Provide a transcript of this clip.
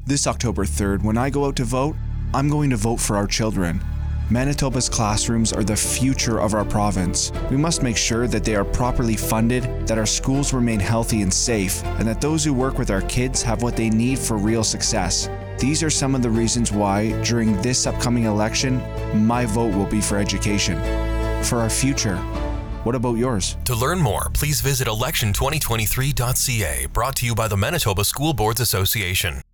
This October 3rd, when I go out to vote, I'm going to vote for our children. Manitoba's classrooms are the future of our province. We must make sure that they are properly funded, that our schools remain healthy and safe, and that those who work with our kids have what they need for real success. These are some of the reasons why, during this upcoming election, my vote will be for education. For our future. What about yours? To learn more, please visit election2023.ca, brought to you by the Manitoba School Boards Association.